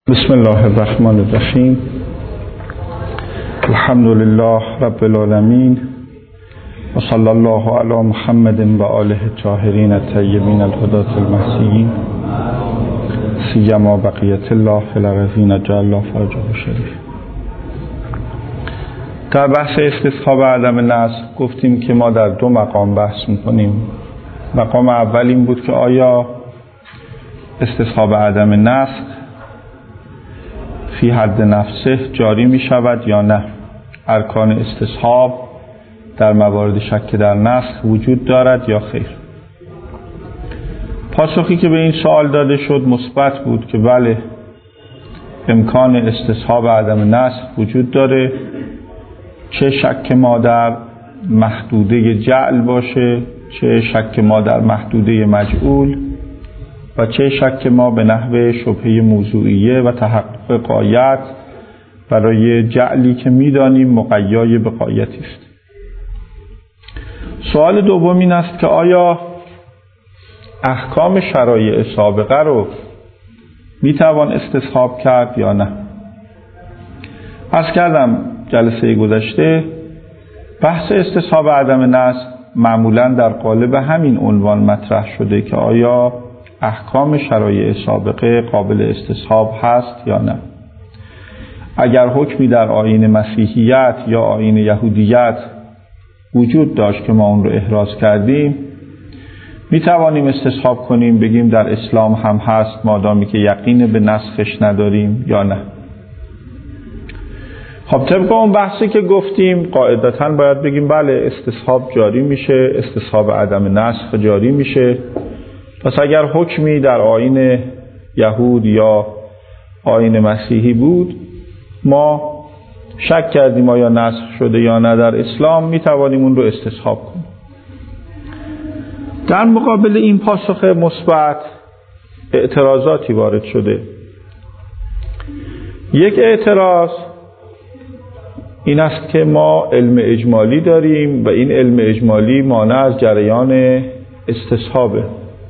بسم الله الرحمن الرحیم. الحمد لله رب العالمین و صلی الله علی محمد و آله الطاهرین الطیبین الهداة المهدیین سیما بقیة الله فی الارضین جعل الله فرجه شریف. در بحث استصحاب عدم نسخ گفتیم که ما در دو مقام بحث میکنیم. مقام اول این بود که آیا استصحاب عدم نسخ فی حد نفسه جاری می شود یا نه؟ ارکان استصحاب در موارد شک در نسخ وجود دارد یا خیر؟ پاسخی که به این سوال داده شد مثبت بود که بله، امکان استصحاب عدم نسخ وجود داره، چه شک ما در محدوده جعل باشه، چه شک ما در محدوده مجعول و چه شک ما به نحو شبهه موضوعیه و تحقق غایت برای جعلی که میدانیم مقیای به غایتی است. سوال دوم این است که آیا احکام شرایع سابقه رو میتوان استصحاب کرد یا نه؟ عرض کردم جلسه گذشته بحث استصحاب عدم نسخ معمولا در قالب همین عنوان مطرح شده که آیا احکام شرایع سابقه قابل استصحاب هست یا نه. اگر حکمی در آیین مسیحیت یا آیین یهودیت وجود داشت که ما اون رو احراز کردیم، می توانیم استصحاب کنیم، بگیم در اسلام هم هست مادامی که یقین به نسخش نداریم یا نه. خب طبق اون بحثی که گفتیم قاعدتاً باید بگیم بله، استصحاب جاری میشه، استصحاب عدم نسخ جاری میشه. پس اگر حکمی در آیین یهود یا آیین مسیحی بود، ما شک کردیم آیا نسخ شده یا نه در اسلام، می توانیم اون رو استصحاب کنیم. در مقابل این پاسخ مثبت اعتراضاتی وارد شده. یک اعتراض این است که ما علم اجمالی داریم و این علم اجمالی مانع از جریان استصحابه.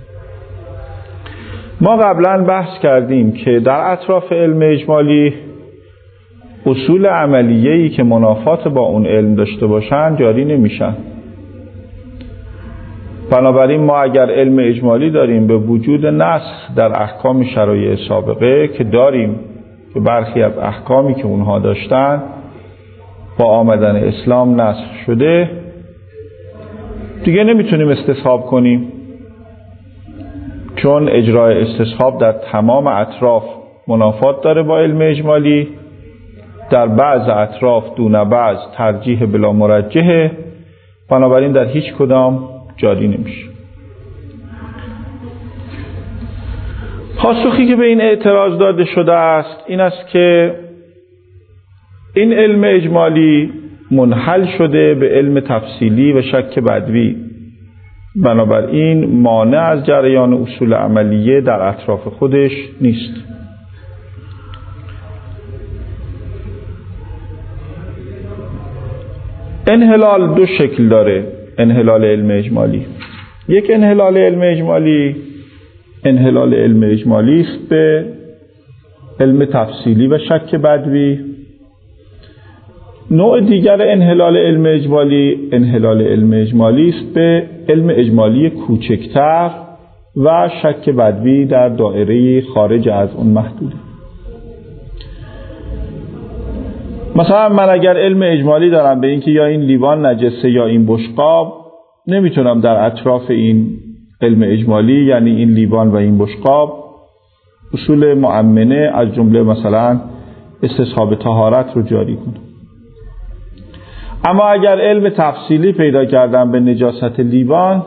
ما قبلا بحث کردیم که در اطراف علم اجمالی اصول عملیه‌ای که منافات با اون علم داشته باشن جاری نمیشن. بنابراین ما اگر علم اجمالی داریم به وجود نسخ در احکام شرایع سابقه که داریم، که برخی از احکامی که اونها داشتن با آمدن اسلام نسخ شده، دیگه نمیتونیم استصحاب کنیم، چون اجرای استصحاب در تمام اطراف منافات داره با علم اجمالی، در بعض اطراف دون بعض ترجیح بلا مرجحه، بنابراین در هیچ کدام جاری نمیشه. پاسخی که به این اعتراض داده شده است این است که این علم اجمالی منحل شده به علم تفصیلی و شک بدوی، بنابراین مانع از جریان اصول عملیه در اطراف خودش نیست. انحلال دو شکل داره. انحلال علم اجمالی، یک انحلال علم اجمالی انحلال علم اجمالی است به علم تفصیلی و شک بدوی. نوع دیگر انحلال علم اجمالی انحلال علم اجمالی است به علم اجمالی کوچکتر و شک بدوی در دایره خارج از اون محدوده. مثلا من اگر علم اجمالی دارم به اینکه یا این لیوان نجسه یا این بشقاب، نمیتونم در اطراف این علم اجمالی، یعنی این لیوان و این بشقاب، اصول مؤمنه از جمله مثلا استصحاب طهارت رو جاری کنم. اما اگر علم تفصیلی پیدا کردم به نجاست لیوان،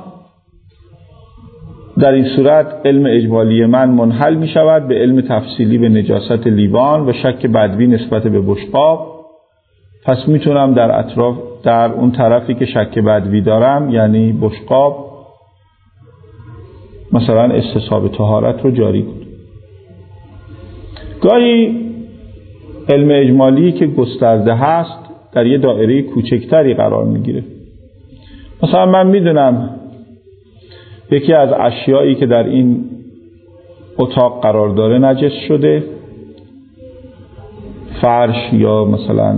در این صورت علم اجمالی من منحل می شود به علم تفصیلی به نجاست لیوان و شک بدوی نسبت به بشقاب. پس میتونم در اطراف، در اون طرفی که شک بدوی دارم یعنی بشقاب، مثلا استصحاب طهارت رو جاری کنم. گاهی علم اجمالی که گسترده هست در یه دایره کوچکتری قرار میگیره. مثلا من میدونم یکی از اشیایی که در این اتاق قرار داره نجس شده، فرش یا مثلا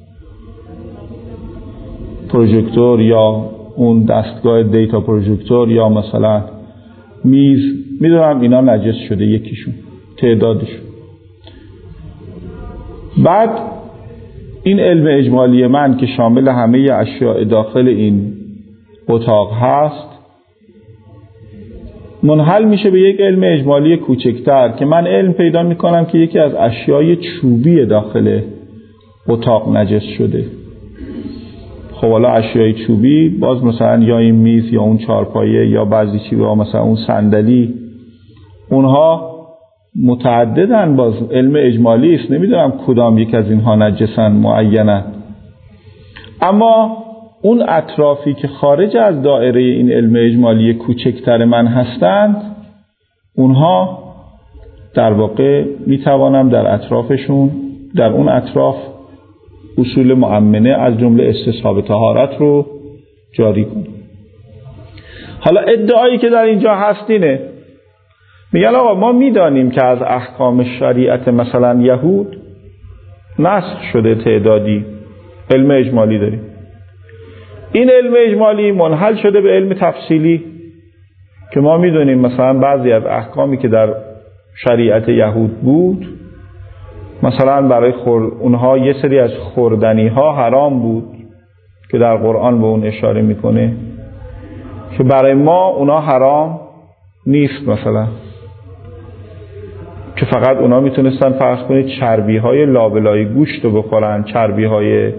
پروژکتور یا اون دستگاه دیتا پروژکتور یا مثلا میز، میدونم اینا نجس شده یکیشون، تعدادشون. بعد این علم اجمالی من که شامل همه اشیاء داخل این اتاق هست منحل میشه به یک علم اجمالی کوچکتر که من علم پیدا میکنم که یکی از اشیای چوبی داخل اتاق نجس شده. خب حالا اشیای چوبی باز مثلا یا این میز یا اون چارپایه یا بعضی چیزا مثلا اون صندلی، اونها متعددن، باز علم اجمالی است، نمیدونم کدام یک از اینها نجسن معینن. اما اون اطرافی که خارج از دایره این علم اجمالی کوچکتر من هستند، اونها در واقع میتوانم در اطرافشون، در اون اطراف اصول مؤمنه از جمله استصحاب طهارت رو جاری کنم. حالا ادعایی که در اینجا هست اینه، میگن آقا ما میدانیم که از احکام شریعت مثلا یهود نسخ شده تعدادی، علم اجمالی داریم. این علم اجمالی منحل شده به علم تفصیلی که ما میدونیم مثلا بعضی از احکامی که در شریعت یهود بود، مثلا برای اونها یه سری از خوردنی ها حرام بود که در قرآن به اون اشاره میکنه که برای ما اونا حرام نیست، مثلا که فقط اونا میتونستن فرض کنید چربی های لابلای گوشت رو بخورن، چربی های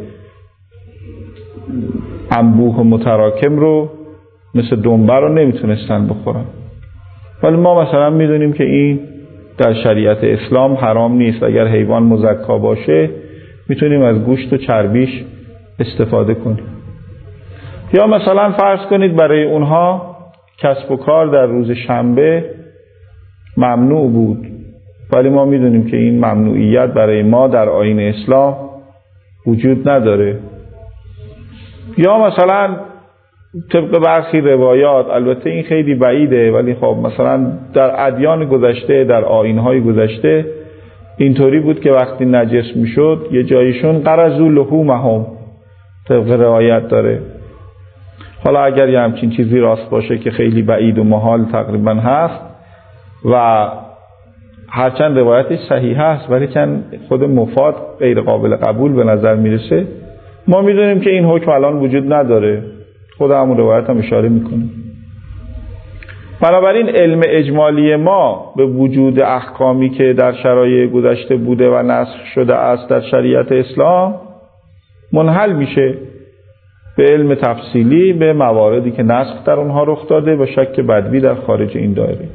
انبوه و متراکم رو مثل دنبه رو نمیتونستن بخورن. ولی ما مثلا میدونیم که این در شریعت اسلام حرام نیست، اگر حیوان مزکا باشه میتونیم از گوشت و چربیش استفاده کنیم. یا مثلا فرض کنید برای اونها کسب و کار در روز شنبه ممنوع بود، ولی ما میدونیم که این ممنوعیت برای ما در آیین اسلام وجود نداره. یا مثلا طبق برخی روایات، البته این خیلی بعیده، ولی خب مثلا در ادیان گذشته، در آیین‌های گذشته اینطوری بود که وقتی نجس میشد یه جایشون قرضوا لحومهم، طبق روایت داره. حالا اگر یه همچین چیزی راست باشه که خیلی بعید و محال تقریبا هست و هرچند روایتش صحیح هست ولی کن خود مفاد غیر قابل قبول به نظر میرسه، ما میدونیم که این حکم الان وجود نداره، خود همون روایت هم اشاره میکنه. بنابراین علم اجمالی ما به وجود احکامی که در شرایع گذشته بوده و نسخ شده است در شریعت اسلام منحل میشه به علم تفصیلی، به مواردی که نسخ در اونها رخ داده و شک بدوی در خارج این دایره.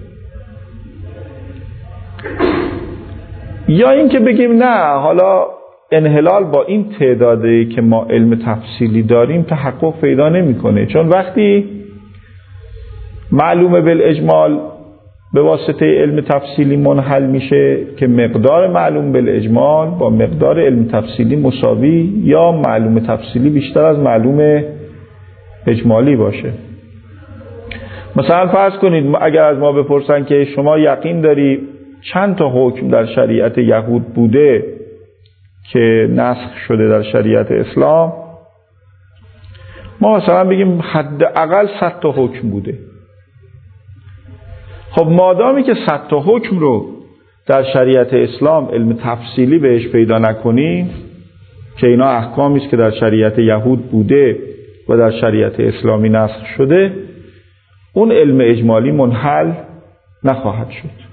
یا این که بگیم نه، حالا انحلال با این تعدادی که ما علم تفصیلی داریم تحقق پیدا نمی‌کنه، چون وقتی معلومه بالاجمال به واسطه علم تفصیلی منحل میشه که مقدار معلوم بالاجمال با مقدار علم تفصیلی مساوی یا معلوم تفصیلی بیشتر از معلوم اجمالی باشه. مثلا فرض کنید اگر از ما بپرسن که شما یقین داری چند تا حکم در شریعت یهود بوده که نسخ شده در شریعت اسلام، ما مثلا بگیم حداقل 100 تا حکم بوده. خب مادامی که 100 تا حکم رو در شریعت اسلام علم تفصیلی بهش پیدا نکنیم که اینا احکامی است که در شریعت یهود بوده و در شریعت اسلامی نسخ شده، اون علم اجمالی منحل نخواهد شد.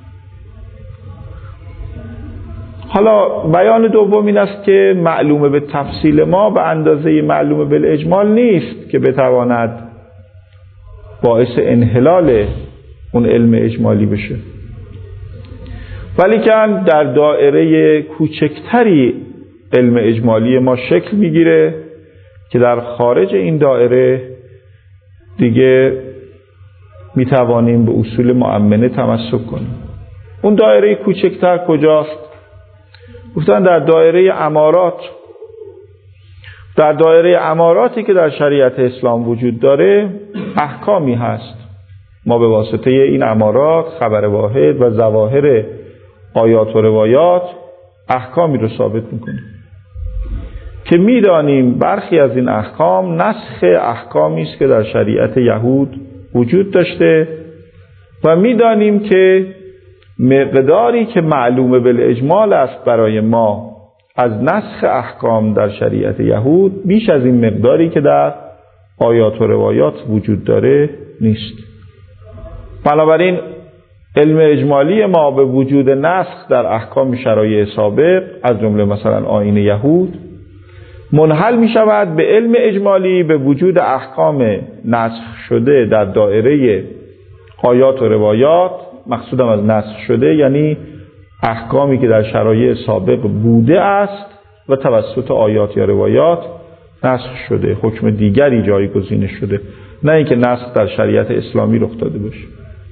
حالا بیان دوم این است که معلومه به تفصیل ما به اندازه معلومه بالاجمال نیست که بتواند باعث انحلال اون علم اجمالی بشه، ولی که در دایره کوچکتری علم اجمالی ما شکل میگیره که در خارج این دایره دیگه میتوانیم به اصول مؤمنه تمسک کنیم. اون دایره کوچکتر کجاست؟ گفتن در دایره امارات. در دایره اماراتی که در شریعت اسلام وجود داره احکامی هست، ما به واسطه این امارات خبر واحد و ظواهر آیات و روایات احکامی رو ثابت میکنیم که میدانیم برخی از این احکام نسخ احکامی است که در شریعت یهود وجود داشته و میدانیم که مقداری که معلومه بالاجمال است برای ما از نسخ احکام در شریعت یهود بیش از این مقداری که در آیات و روایات وجود داره نیست. بنابراین علم اجمالی ما به وجود نسخ در احکام شرایع سابق از جمله مثلا آیین یهود منحل می شود به علم اجمالی به وجود احکام نسخ شده در دایره آیات و روایات. مقصودم از نسخ شده یعنی احکامی که در شرایع سابق بوده است و توسط آیات یا روایات نسخ شده، حکم دیگری جایگزین شده، نه اینکه نسخ در شریعت اسلامی رخ داده باشه.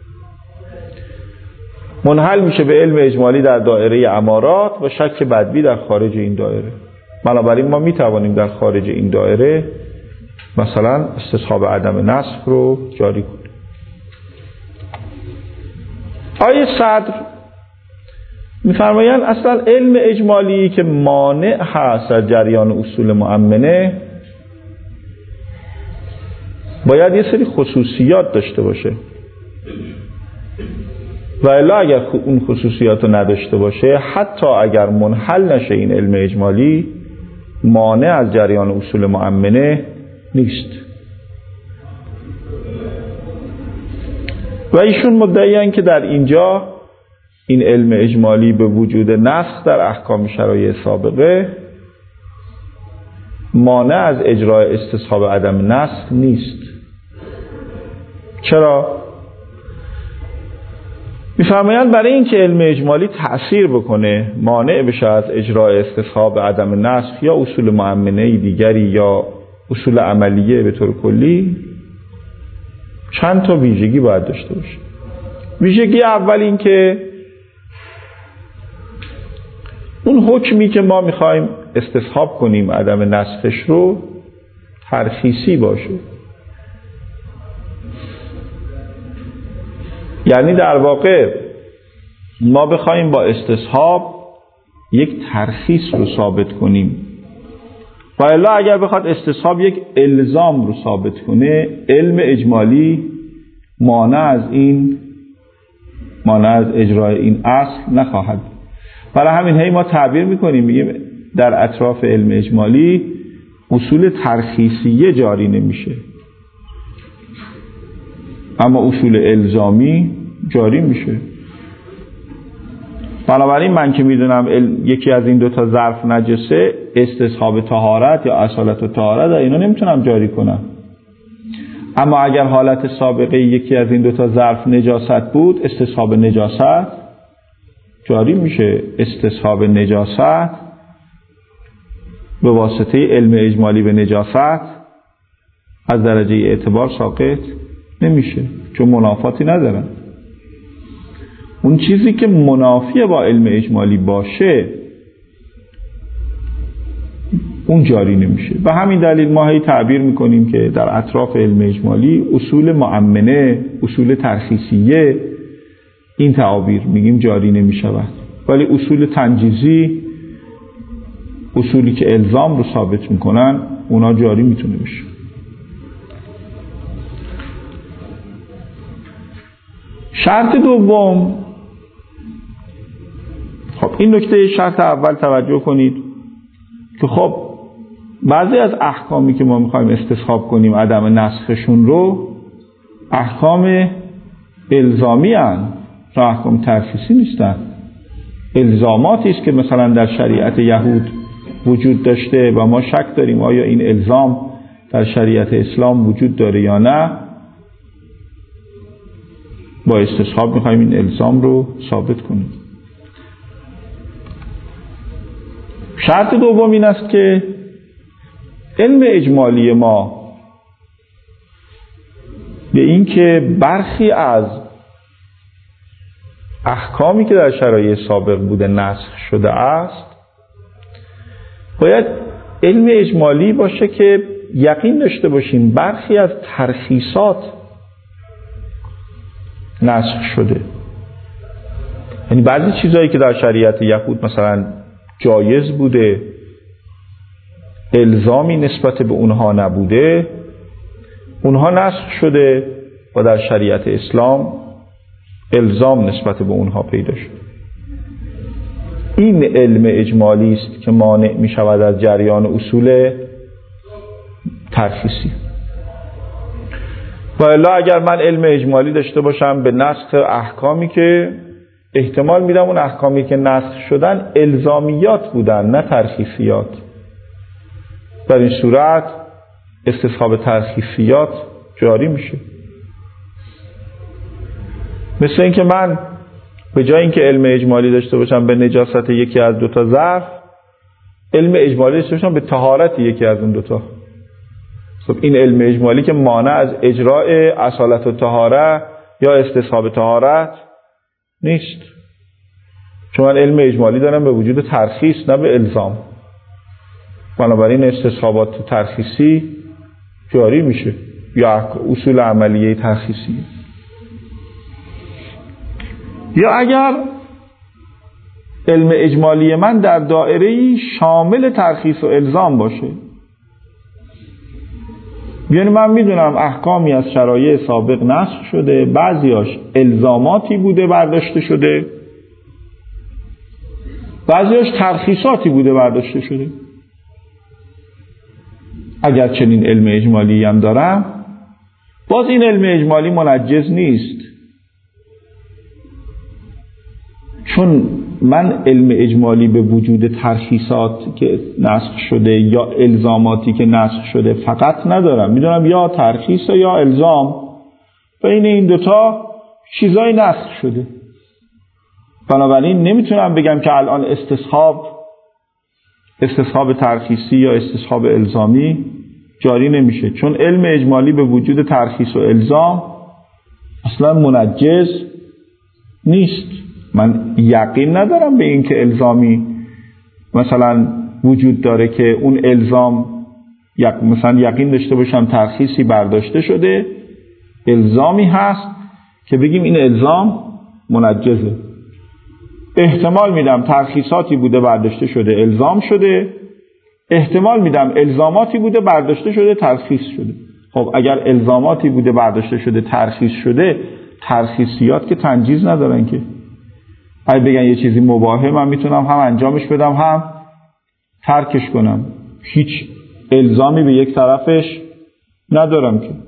منحل میشه به علم اجمالی در دایره امارات و شک بدوی در خارج این دایره. بنابراین ما میتوانیم در خارج این دایره مثلا استصحاب عدم نسخ رو جاری کنیم. آیه صدر میفرمایند اصلا علم اجمالی که مانع هست از جریان اصول مؤمنه باید یه سری خصوصیات داشته باشه و الا اگر اون خصوصیات رو نداشته باشه حتی اگر منحل نشه این علم اجمالی مانع از جریان اصول مؤمنه نیست. و ایشون مدعیان که در اینجا این علم اجمالی به وجود نسخ در احکام شرایع سابقه مانع از اجرای استصحاب عدم نسخ نیست. چرا؟ میفرمایند برای اینکه علم اجمالی تأثیر بکنه مانع بشه از اجرای استصحاب عدم نسخ یا اصول مؤمنه دیگری یا اصول عملیه به طور کلی چند تا ویژگی باید داشته باشه. ویژگی اول این که اون حکمی که ما میخوایم استصحاب کنیم عدم نسخش رو ترخیصی باشه. یعنی در واقع ما بخوایم با استصحاب یک ترخیص رو ثابت کنیم و الا اگر بخواد استصحاب یک الزام رو ثابت کنه علم اجمالی مانع از اجرای این اصل نخواهد. برای همین هی ما تعبیر میکنیم میگیم در اطراف علم اجمالی اصول ترخیصیه جاری نمیشه اما اصول الزامی جاری میشه. بنابراین من که میدونم یکی از این دوتا ظرف نجسه استصحاب طهارت یا اصالت و طهارت اینا نمیتونم جاری کنم، اما اگر حالت سابقه یکی از این دوتا ظرف نجاست بود استصحاب نجاست جاری میشه. استصحاب نجاست به واسطه علم اجمالی به نجاست از درجه اعتبار ساقط نمیشه چون منافاتی ندارن. اون چیزی که منافی با علم اجمالی باشه اون جاری نمیشه. و همین دلیل ما هی تعبیر میکنیم که در اطراف علم اجمالی اصول مؤمنه اصول ترخیصیه این تعابیر میگیم جاری نمیشود، ولی اصول تنجیزی اصولی که الزام رو ثابت میکنن اونا جاری میتونه بشه. شرط دوم، خب این نکته شرط اول توجه کنید که خب بعضی از احکامی که ما میخوایم استصحاب کنیم عدم نسخشون رو احکام الزامی هستند و احکام ترخیصی نیستن. الزاماتی است که مثلا در شریعت یهود وجود داشته و ما شک داریم آیا این الزام در شریعت اسلام وجود داره یا نه، با استصحاب میخوایم این الزام رو ثابت کنیم. شرط دوم این است که علم اجمالی ما به این که برخی از احکامی که در شرایع سابق بوده نسخ شده است باید علم اجمالی باشه که یقین داشته باشیم برخی از ترخیصات نسخ شده. یعنی بعضی چیزایی که در شریعت یهود مثلا جایز بوده، الزامی نسبت به اونها نبوده، اونها نسخ شده و در شریعت اسلام الزام نسبت به اونها پیدا شد. این علم اجمالی است که مانع می شود از جریان اصول ترخیصی. و الا اگر من علم اجمالی داشته باشم به نسخ احکامی که احتمال میدم اون احکامی که نسخ شدن الزامیات بودن نه ترخیصیات، در این صورت استصحاب ترخیصیات جاری میشه. مثل اینکه من به جای اینکه علم اجمالی داشته باشم به نجاست یکی از دوتا ظرف، علم اجمالی داشته باشم به طهارت یکی از اون دوتا. خب این علم اجمالی که مانع از اجراء اصالت و طهاره یا استصحاب طهارت نیست، چون من علم اجمالی دارم به وجود ترخیص نه به الزام. بنابراین استصحابات ترخیصی جاری میشه یا اصول عملیه ترخیصی. یا اگر علم اجمالی من در دایره‌ای شامل ترخیص و الزام باشه، یعنی من میدونم احکامی از شرایع سابق نسخ شده، بعضیاش الزاماتی بوده برداشته شده، بعضیاش ترخیصاتی بوده برداشته شده. اگر چنین علم اجمالی هم دارم، باز این علم اجمالی منجز نیست، چون من علم اجمالی به وجود ترخیصات که نسخ شده یا الزاماتی که نسخ شده فقط ندارم. میدونم یا ترخیص یا الزام، بین این دوتا چیزای نسخ شده. بنابراین نمیتونم بگم که الان استصحاب ترخیصی یا استصحاب الزامی جاری نمیشه، چون علم اجمالی به وجود ترخیص و الزام اصلا منجز نیست. من یقین ندارم به این که الزامی مثلا وجود داره که اون الزام مثلا یقین داشته باشم ترخیصی برداشته شده، الزامی هست که بگیم این الزام منجزه. احتمال میدم ترخیصاتی بوده برداشته شده الزام شده، احتمال میدم الزاماتی بوده برداشته شده ترخیص شده. خب اگر الزاماتی بوده برداشته شده ترخیص شده، ترخیصیات که تنجیز ندارن که. اگه بگن یه چیزی مباحه، من میتونم هم انجامش بدم هم ترکش کنم، هیچ الزامی به یک طرفش ندارم که.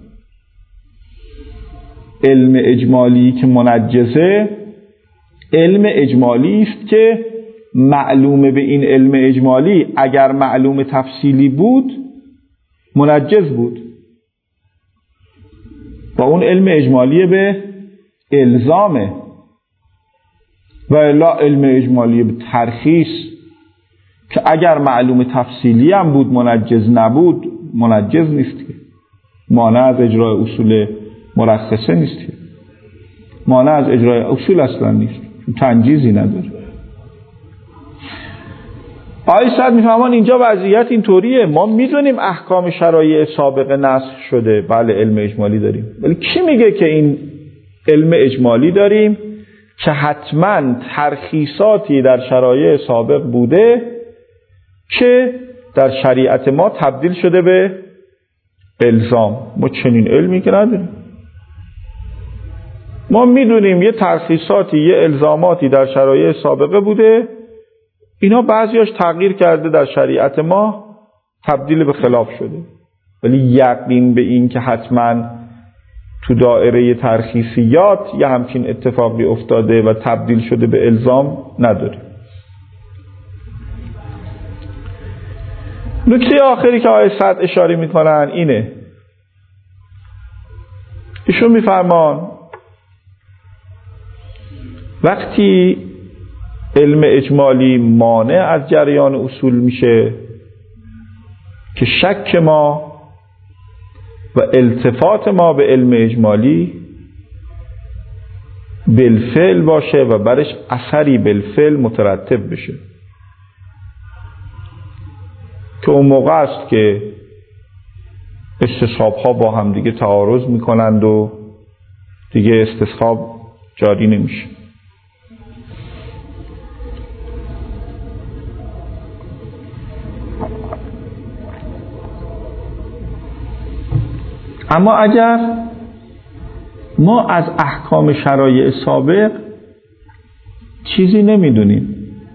علم اجمالی که منجزه علم اجمالی است که معلومه به این علم اجمالی اگر معلوم تفصیلی بود منجز بود، و اون علم اجمالی به الزامه، و الا علم اجمالی به ترخیص که اگر معلوم تفصیلی هم بود منجز نبود، منجز نیست که. مانع از اجرای اصول مرخصه نیست که. مانع از اجرای اصول اصلا نیست، تنجیزی نداره. آقای سعد میفهمان اینجا وضعیت اینطوریه. ما میدونیم احکام شرایع سابقه نسخ شده، بله علم اجمالی داریم، ولی کی میگه که این علم اجمالی داریم که حتما ترخیصاتی در شرایع سابق بوده که در شریعت ما تبدیل شده به الزام؟ ما چنین علمی که نداریم. ما میدونیم یه ترخیصاتی یه الزاماتی در شرایع سابقه بوده، اینا بعضیاش تغییر کرده در شریعت ما تبدیل به خلاف شده، ولی یقین به این که حتما تو دایره ترخیصیات یه همچین اتفاقی افتاده و تبدیل شده به الزام نداره. نکته آخری که آقای سعد اشاره میکنن اینه، ایشون میفرمان وقتی علم اجمالی مانع از جریان اصول میشه که شک ما و التفات ما به علم اجمالی بالفعل باشه و برش اثری بالفعل مترتب بشه، که اون موقع است که استصحاب ها با هم دیگه تعارض میکنند و دیگه استصحاب جاری نمیشه. اما اگر ما از احکام شرایع سابق چیزی نمیدونیم،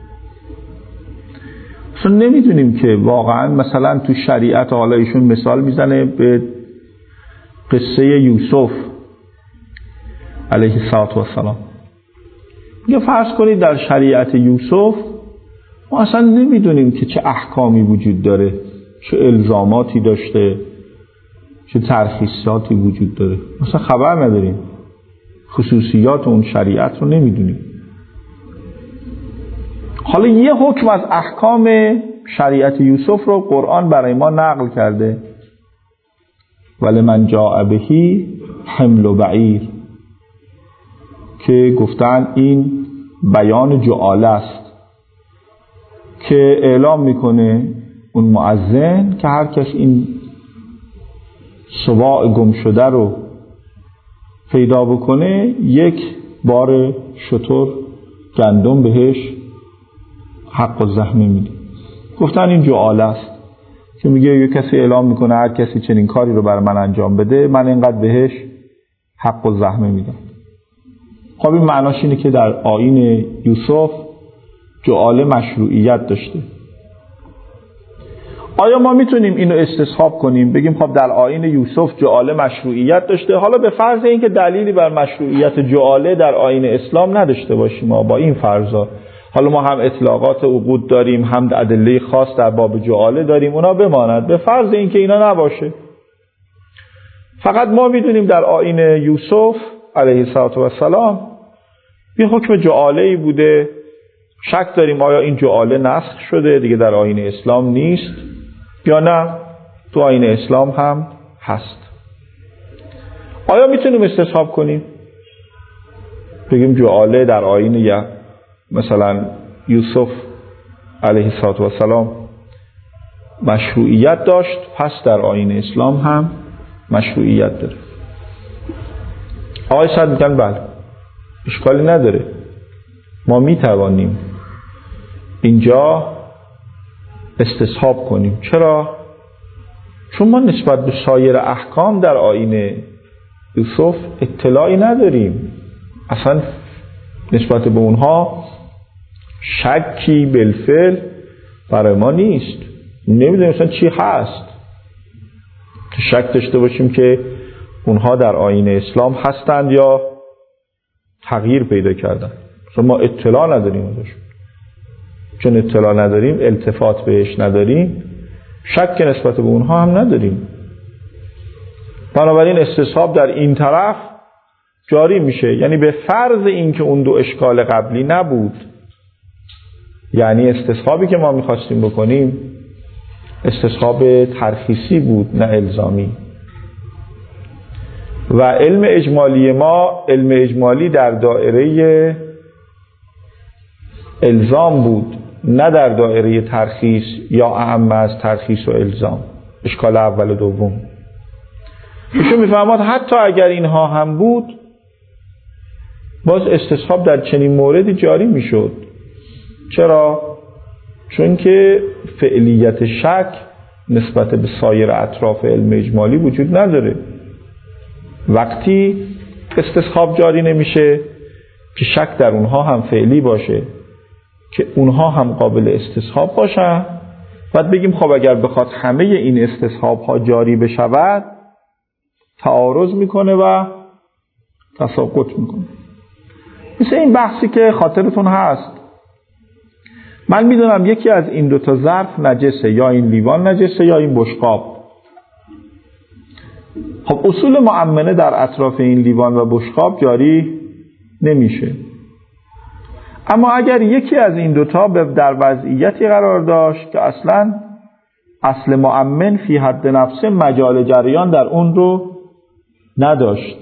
چون نمیدونیم که واقعا مثلا تو شریعت، حالا ایشون مثال میزنه به قصه یوسف علیه السلام، یا فرض کنید در شریعت یوسف ما اصلا نمیدونیم که چه احکامی وجود داره، چه الزاماتی داشته، چه ترخیصاتی وجود داره، مثلا خبر نداریم، خصوصیات اون شریعت رو نمیدونیم. حالا یه حکم از احکام شریعت یوسف رو قرآن برای ما نقل کرده، ولمن جاء بهی حمل بعیر، که گفتن این بیان جعاله است که اعلام میکنه اون مؤذن که هر کس این سواع گم شده رو پیدا بکنه یک بار شتر گندم بهش حق و زحمه میده. گفتن این جعاله است که میگه یک کسی اعلام میکنه هر کسی چنین کاری رو بر من انجام بده من اینقدر بهش حق و زحمه میدم. خب این معناش اینه که در آیین یوسف جعاله مشروعیت داشته. آیا ما میتونیم اینو استصحاب کنیم بگیم خب در آیین یوسف جعاله مشروعیت داشته، حالا به فرض اینکه دلیلی بر مشروعیت جعاله در آیین اسلام نداشته باشیم، ما با این فرضا، حالا ما هم اطلاقات عقود داریم هم ادله خاص در باب جعاله داریم، اونا بماند، به فرض اینکه اینا نباشه، فقط ما میدونیم در آیین یوسف علیه السلام یه حکم جعاله‌ای بوده، شک داریم آیا این جعاله نسخ شده دیگه در آیین اسلام نیست یا نه تو آیین اسلام هم هست. آیا میتونیم استصحاب کنیم بگیم جعاله در آیین مثلا یوسف علیه السلام مشروعیت داشت پس در آیین اسلام هم مشروعیت داره؟ آقای صد میگن بله اشکالی نداره، ما میتوانیم اینجا استصحاب کنیم. چرا؟ چون ما نسبت به سایر احکام در آیین یوسف اطلاعی نداریم، اصلا نسبت به اونها شکی بالفعل برای ما نیست، نمیدونیم اصلا چی هست که شک داشته باشیم که اونها در آیین اسلام هستند یا تغییر پیدا کردن. اصلا ما اطلاع نداریم ازشون، چون اطلاع نداریم التفات بهش نداریم شک نسبت به اونها هم نداریم. بنابراین استصحاب در این طرف جاری میشه، یعنی به فرض اینکه اون دو اشکال قبلی نبود، یعنی استصحابی که ما میخواستیم بکنیم استصحاب ترخیصی بود نه الزامی، و علم اجمالی ما علم اجمالی در دایره الزام بود نه در دایره ترخیص یا اعم از ترخیص و الزام، اشکال اول و دوم. ایشون میفرماد حتی اگر اینها هم بود باز استصحاب در چنین موردی جاری میشد. چرا؟ چون که فعلیت شک نسبت به سایر اطراف علم اجمالی وجود نداره. وقتی استصحاب جاری نمیشه که شک در اونها هم فعلی باشه که اونها هم قابل استصحاب باشن، بعد بگیم خب اگر بخواد همه این استصحاب ها جاری بشود تعارض میکنه و تساقط میکنه. مثل این بحثی که خاطرتون هست، من میدونم یکی از این دوتا ظرف نجسه، یا این لیوان نجسه یا این بشقاب. خب اصول مؤمنه در اطراف این لیوان و بشقاب جاری نمیشه، اما اگر یکی از این دوتا در وضعیتی قرار داشت که اصلا اصل مؤمن فی حد نفسه مجال جریان در اون رو نداشت،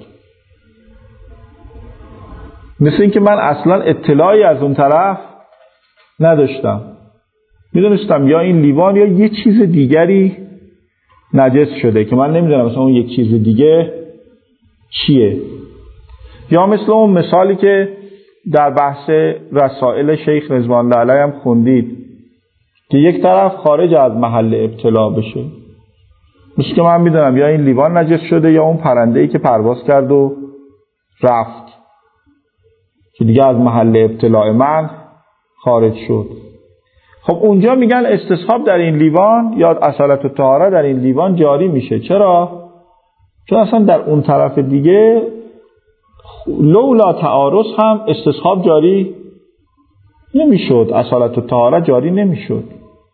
مثل این که من اصلا اطلاعی از اون طرف نداشتم، میدونستم یا این لیوان یا یه چیز دیگری نجس شده که من نمیدونم مثلا اون یک چیز دیگه چیه. یا مثل اون مثالی که در بحث رسائل شیخ رضوان الله علیه هم خوندید که یک طرف خارج از محل ابتلا بشه، مثل که من میدونم یا این لیوان نجس شده یا اون پرنده‌ای که پرواز کرد و رفت که دیگه از محل ابتلاع من خارج شد. خب اونجا میگن استصحاب در این لیوان یا اصالت الطهاره در این لیوان جاری میشه. چرا؟ چون اصلا در اون طرف دیگه لولا تعارض هم استصحاب جاری نمیشد، اصالت الطهاره جاری نمیشد.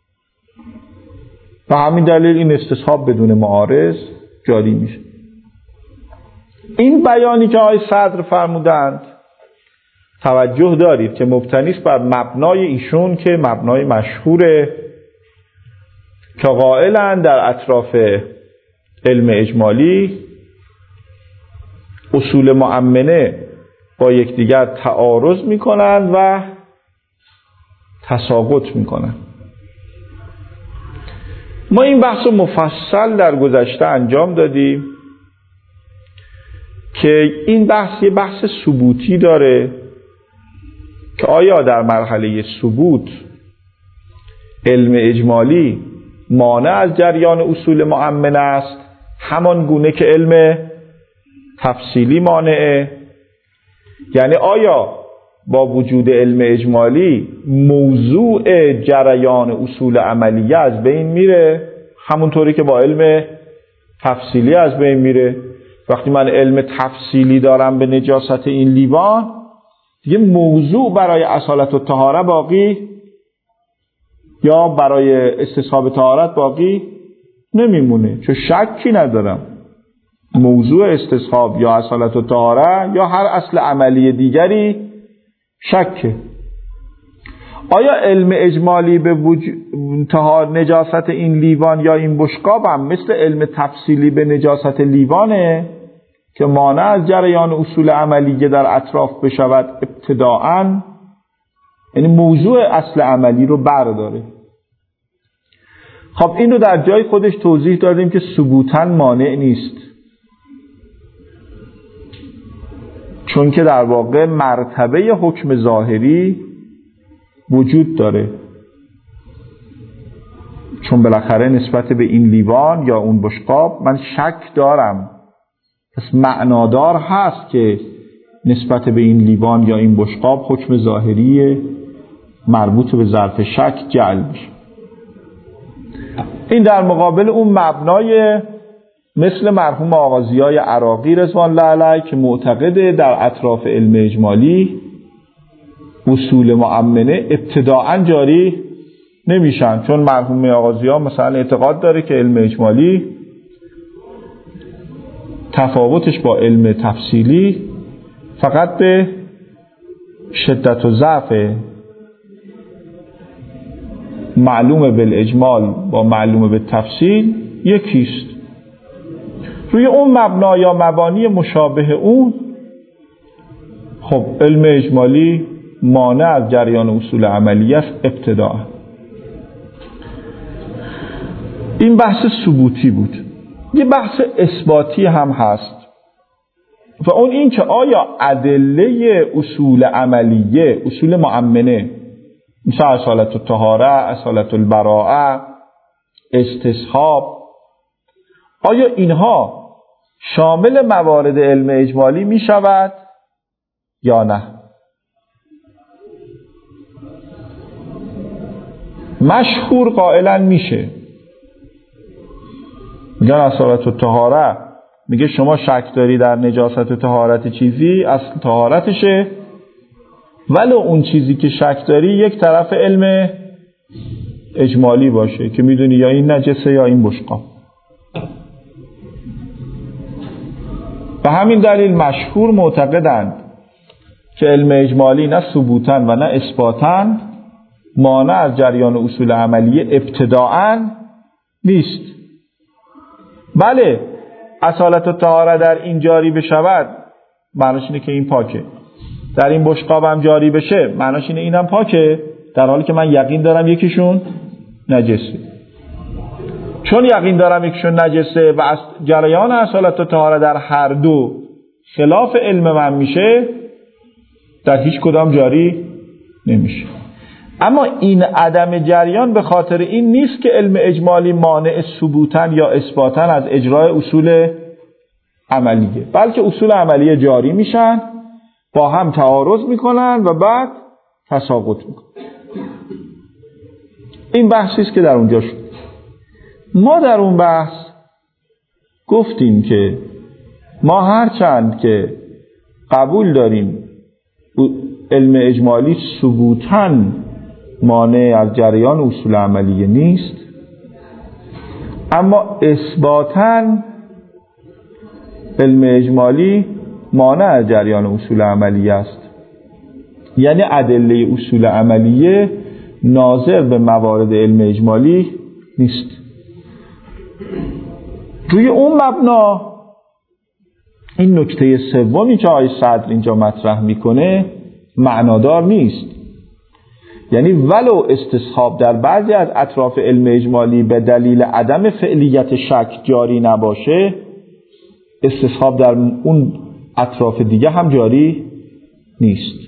و همین دلیل این استصحاب بدون معارض جاری میشه. این بیانی که آقای صدر فرمودند توجه دارید که مبتنی است بر مبنای ایشون که مبنای مشهوره که قائلند در اطراف علم اجمالی اصول مؤمنه با یکدیگر تعارض میکنند و تساقط میکنند. ما این بحث مفصل در گذشته انجام دادیم که این بحث یه بحث ثبوتی داره که آیا در مرحله ثبوت علم اجمالی مانع از جریان اصول مؤمن است همان گونه که علم تفصیلی مانعه؟ یعنی آیا با وجود علم اجمالی موضوع جریان اصول عملیه از بین میره همونطوری که با علم تفصیلی از بین میره؟ وقتی من علم تفصیلی دارم به نجاست این لیوان، دیگه موضوع برای اصالت الطهاره باقی یا برای استصحاب طهارت باقی نمیمونه، چون شکی ندارم موضوع استصحاب یا اصالت الطهاره یا هر اصل عملی دیگری شکه. آیا علم اجمالی به نجاست این لیوان یا این بشقاب هم مثل علم تفصیلی به نجاست لیوانه که مانع از جریان اصول عملیه در اطراف بشود ابتداءً؟ یعنی موضوع اصل عملی رو برداره. خب این رو در جای خودش توضیح دادیم که ثبوتاً مانع نیست، چون که در واقع مرتبه حکم ظاهری وجود داره، چون بالاخره نسبت به این لیوان یا اون بشقاب من شک دارم، پس معنادار هست که نسبت به این لیوان یا این بشقاب حکم ظاهری مربوط به ظرف شک جعل میشه. این در مقابل اون مبنای مثل مرحوم آقا ضیای عراقی رضوان الله علیه که معتقده در اطراف علم اجمالی اصول مؤمنه ابتداءً جاری نمیشن، چون مرحوم آقا ضیا مثلا اعتقاد داره که علم اجمالی تفاوتش با علم تفصیلی فقط به شدت و ضعف معلوم بالاجمال با معلوم بالتفصیل یکیست. روی اون مبنا یا مبانی مشابه اون خب علم اجمالی مانع از جریان اصول عملی است ابتداء. این بحث ثبوتی بود. یه بحث اثباتی هم هست و اون این که آیا ادله اصول عملیه، اصول مؤمنه مثل اصالت الطهاره، اصالت البراءه، استصحاب، آیا اینها شامل موارد علم اجمالی می شود یا نه؟ مشهور قائلا میشه. میگن اصالت الطهاره میگه شما شک داری در نجاست طهارت چیزی، اصل طهارتشه، ولو اون چیزی که شک داری یک طرف علم اجمالی باشه که میدونی یا این نجسه یا این بشقاب. به همین دلیل مشهور معتقدند که علم اجمالی نه ثبوتاً و نه اثباتاً مانع از جریان اصول عملیه ابتداءً نیست. بله اصالت الطهاره در این جاری بشود معناش اینه که این پاکه، در این بشقاب هم جاری بشه معناش اینه اینم پاکه، در حالی که من یقین دارم یکیشون نجسه. چون یقین دارم یکیشون نجسه و جریان اصالت الطهاره در هر دو خلاف علم من میشه، در هیچ کدام جاری نمیشه. اما این عدم جریان به خاطر این نیست که علم اجمالی مانع ثبوتاً یا اثباتاً از اجرای اصول عملیه، بلکه اصول عملیه جاری میشن، با هم تعارض میکنن و بعد تساقط میکنن. این بحثی است که در اونجا شد. ما در اون بحث گفتیم که ما هرچند که قبول داریم علم اجمالی ثبوتاً مانع از جریان اصول عملیه نیست، اما اثباتاً علم اجمالی مانع از جریان اصول عملیه است. یعنی ادله اصول عملیه ناظر به موارد علم اجمالی نیست. روی اون مبنا این نکته سومی که آقای صدر اینجا مطرح میکنه معنادار نیست. یعنی ولو استصحاب در بعضی از اطراف علم اجمالی به دلیل عدم فعلیت شک جاری نباشه، استصحاب در اون اطراف دیگه هم جاری نیست.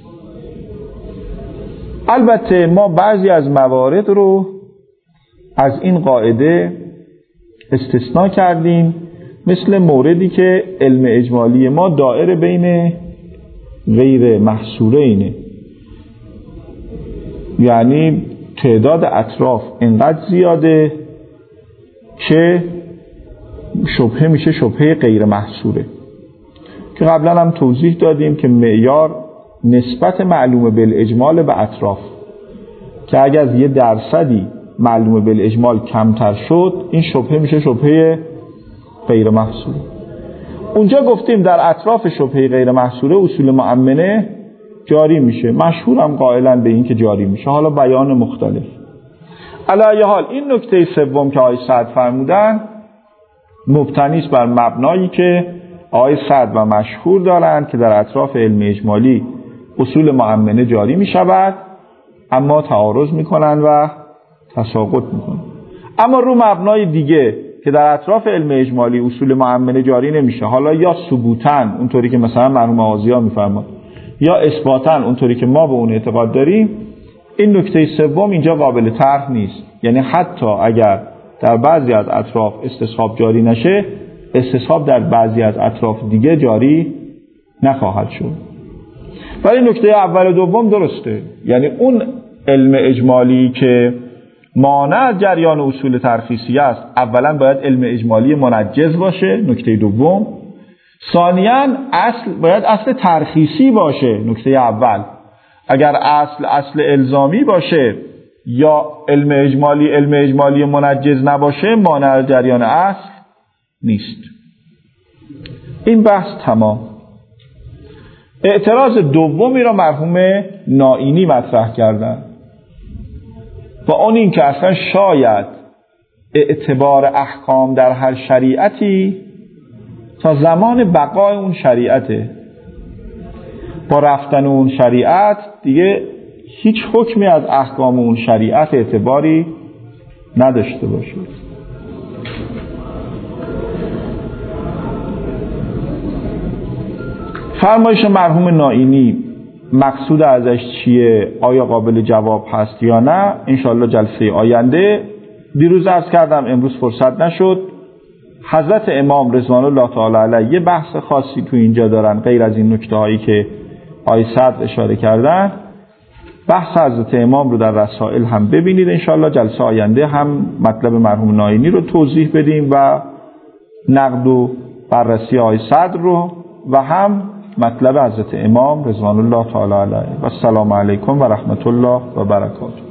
البته ما بعضی از موارد رو از این قاعده استثناء کردیم، مثل موردی که علم اجمالی ما دائره بین غیر محصوره اینه، یعنی تعداد اطراف اینقدر زیاده که شبهه میشه شبهه غیر محصوره، که قبلا هم توضیح دادیم که معیار نسبت معلوم بالاجمال به اطراف، که اگر از 1% معلوم بالاجمال کمتر شد این شبهه میشه شبهه غیر محصوره. اونجا گفتیم در اطراف شبهه غیر محصوره اصول مؤمنه جاری میشه، مشهورم قائلا به این که جاری میشه، حالا بیان مختلف. علی ای حال این نکته سوم که آقای سعد فرمودن مبتنی است بر مبنایی که آقای سعد و مشهور دارند که در اطراف علم اجمالی اصول مؤمنه جاری میشود، اما تعارض میکنن و تساقط میکنن. اما رو مبنای دیگه که در اطراف علم اجمالی اصول مؤمنه جاری نمیشه، حالا یا ثبوتاً اونطوری که مثلا مرحوم آغازی ها میفرماد، یا اثباتاً اونطوری که ما به اون اعتقاد داریم، این نکته سوم اینجا قابل طرح نیست. یعنی حتی اگر در بعضی از اطراف استصحاب جاری نشه، استصحاب در بعضی از اطراف دیگه جاری نخواهد شد. ولی نکته اول و دوم درسته، یعنی اون علم اجمالی که مانع از جریان اصول ترخیصی است، اولا باید علم اجمالی منجز باشه، نکته دوم. ثانیاً باید اصل ترخیصی باشه، نکته اول. اگر اصل الزامی باشه یا علم اجمالی منجز نباشه، مانع از جریان اصل نیست. این بحث تمام. اعتراض دومی را مرحوم نائینی مطرح کردن و اون این که اصلا شاید اعتبار احکام در هر شریعتی تا زمان بقای اون شریعته، با رفتن اون شریعت دیگه هیچ حکمی از احکام اون شریعت اعتباری نداشته باشه. فرمایش مرحوم نائینی مقصود ازش چیه؟ آیا قابل جواب هست یا نه؟ انشالله جلسه آینده. دیروز عرض کردم امروز فرصت نشد. حضرت امام رضوان الله تعالی علیه یه بحث خاصی تو اینجا دارن غیر از این نکته هایی که آقای صدر اشاره کردن. بحث حضرت امام رو در رسائل هم ببینید. انشالله جلسه آینده هم مطلب مرحوم نائینی رو توضیح بدیم و نقد و بررسی آقای صدر رو و هم مطلب حضرت امام رضوان الله تعالی علیه. و السلام علیکم و رحمت الله و برکاته.